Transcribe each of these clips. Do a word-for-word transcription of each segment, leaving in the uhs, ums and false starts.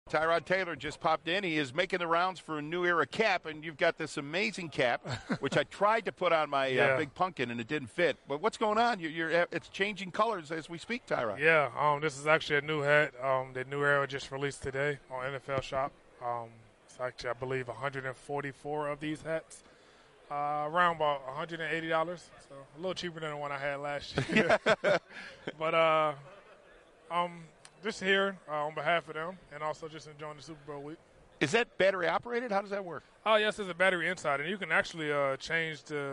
Tyrod Taylor just popped in. He is making the rounds for a New Era cap, and you've got this amazing cap, which I tried to put on my yeah. uh, big pumpkin, and it didn't fit. But what's going on? You're, you're, it's changing colors as we speak, Tyrod. Yeah, um, this is actually a new hat um, that New Era just released today on N F L Shop. Um, it's actually, I believe, one hundred forty-four of these hats, uh, around about one hundred eighty dollars, so a little cheaper than the one I had last year. but uh, um. Just here uh, on behalf of them, and also just enjoying the Super Bowl week. Is that battery operated? How does that work? Oh yes, there's a battery inside, and you can actually uh, change the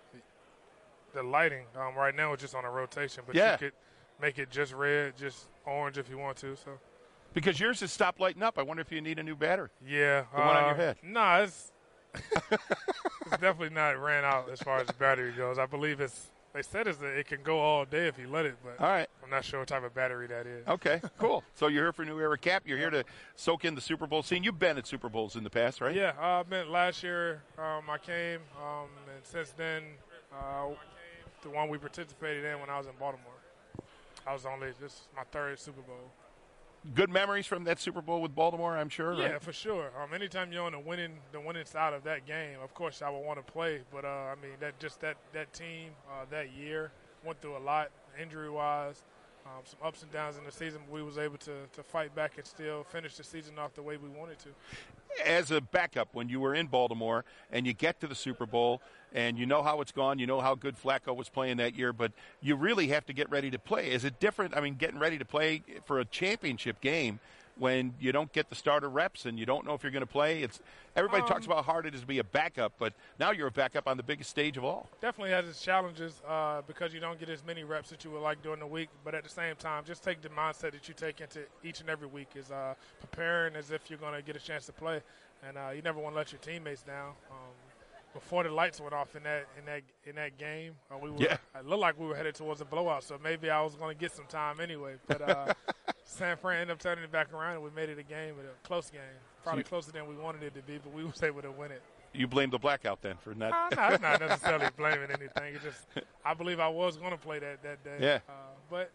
the lighting. Um, right now, it's just on a rotation, but yeah. you could make it just red, just orange if you want to. So, because yours has stopped lighting up, I wonder if you need a new battery. Yeah, the uh, one on your head. No, nah, it's it's definitely not ran out as far as the battery goes. I believe it's. They said is that it can go all day if you let it, but all right. I'm not sure what type of battery that is. Okay, cool. So you're here for New Era Cap. You're here to soak in the Super Bowl scene. You've been at Super Bowls in the past, right? Yeah, uh, I've been last year. Um, I came, um, and since then, uh, the one we participated in when I was in Baltimore. I was only this is my third Super Bowl. Good memories from that Super Bowl with Baltimore, I'm sure. Yeah, right? for sure. Um, anytime you're on the winning, the winning side of that game, of course I would want to play. But uh, I mean, that just that that team uh, that year went through a lot, injury-wise, um, some ups and downs in the season. But we was able to to fight back and still finish the season off the way we wanted to. As a backup, when you were in Baltimore and you get to the Super Bowl and you know how it's gone, you know how good Flacco was playing that year, but you really have to get ready to play. Is it different? I mean, getting ready to play for a championship game when you don't get the starter reps and you don't know if you're going to play. It's everybody um, talks about how hard it is to be a backup, but now you're a backup on the biggest stage of all. Definitely has its challenges uh, because you don't get as many reps that you would like during the week. But at the same time, just take the mindset that you take into each and every week is uh, preparing as if you're going to get a chance to play, and uh, you never want to let your teammates down. Um, Before the lights went off in that in that in that game, uh, we were yeah. it looked like we were headed towards a blowout. So maybe I was going to get some time anyway. But uh, San Fran ended up turning it back around, and we made it a game, a close game, probably so you, closer than we wanted it to be. But we was able to win it. You blame the blackout then for not? Uh, no, it's not necessarily blaming anything. It's just I believe I was going to play that that day. Yeah. Uh, but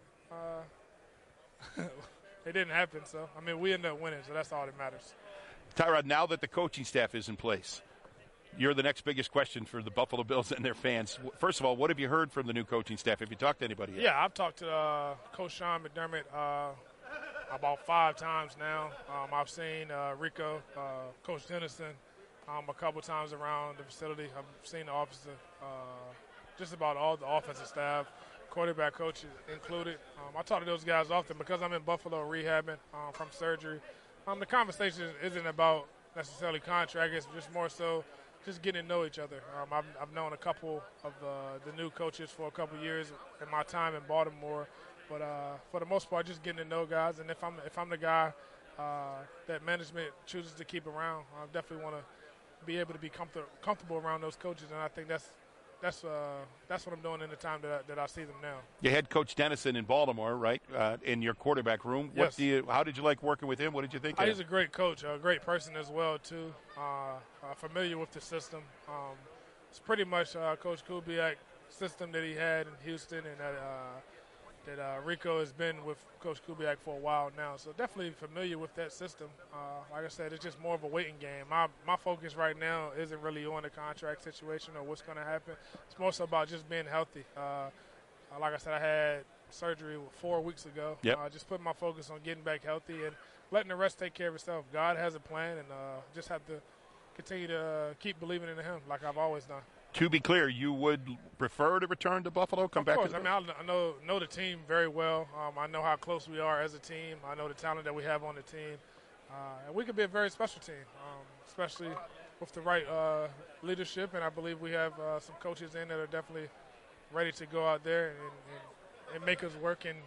uh, it didn't happen. So I mean, we ended up winning. So that's all that matters. Tyrod, now that the coaching staff is in place, you're the next biggest question for the Buffalo Bills and their fans. First of all, what have you heard from the new coaching staff? Have you talked to anybody yet? Yeah, I've talked to uh, Coach Sean McDermott uh, about five times now. Um, I've seen uh, Rico, uh, Coach Dennison, um, a couple times around the facility. I've seen the officer, uh, just about all the offensive staff, quarterback coaches included. Um, I talk to those guys often because I'm in Buffalo rehabbing um, from surgery. Um, the conversation isn't about necessarily contract. It's just more so just getting to know each other. Um, I've, I've known a couple of uh, the new coaches for a couple of years in my time in Baltimore, but uh, for the most part, just getting to know guys. And if I'm if I'm the guy uh, that management chooses to keep around, I definitely want to be able to be comfort- comfortable around those coaches. And I think that's that's uh, that's what I'm doing in the time that I, that I see them now. You had Coach Dennison in Baltimore, right, uh, in your quarterback room. What yes. do you? How did you like working with him? What did you think? Oh, of he's a great coach, a great person as well too. Uh, uh, familiar with the system. Um, it's pretty much uh, Coach Kubiak system that he had in Houston, and that uh, that uh, Rico has been with Coach Kubiak for a while now. So definitely familiar with that system. Uh, like I said, it's just more of a waiting game. My my focus right now isn't really on the contract situation or what's going to happen. It's more so about just being healthy. Uh, like I said, I had surgery four weeks ago. Yep. Uh, just putting my focus on getting back healthy and letting the rest take care of itself. God has a plan, and uh, just have to continue to uh, keep believing in Him like I've always done. To be clear, you would prefer to return to Buffalo, come of back course. to the I mean, I know know the team very well. Um, I know how close we are as a team. I know the talent that we have on the team. Uh, and we could be a very special team, um, especially with the right uh, leadership. And I believe we have uh, some coaches in that are definitely ready to go out there and, and, and make us work and,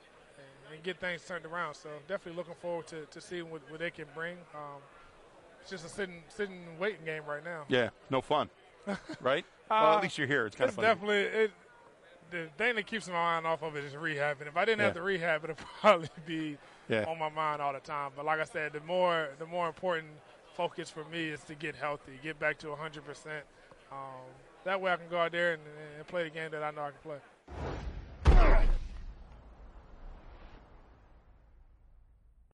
and get things turned around. So definitely looking forward to, to seeing what, what they can bring. Um, it's just a sitting, sitting waiting game right now. Yeah, no fun. Right? uh, well, at least you're here. It's kind it's of funny. Definitely it, the thing that keeps my mind off of it is rehab. And if I didn't yeah. have the rehab, it'd probably be yeah. on my mind all the time. But like I said, the more the more important focus for me is to get healthy, get back to one hundred percent. Um, that way I can go out there and, and play the game that I know I can play.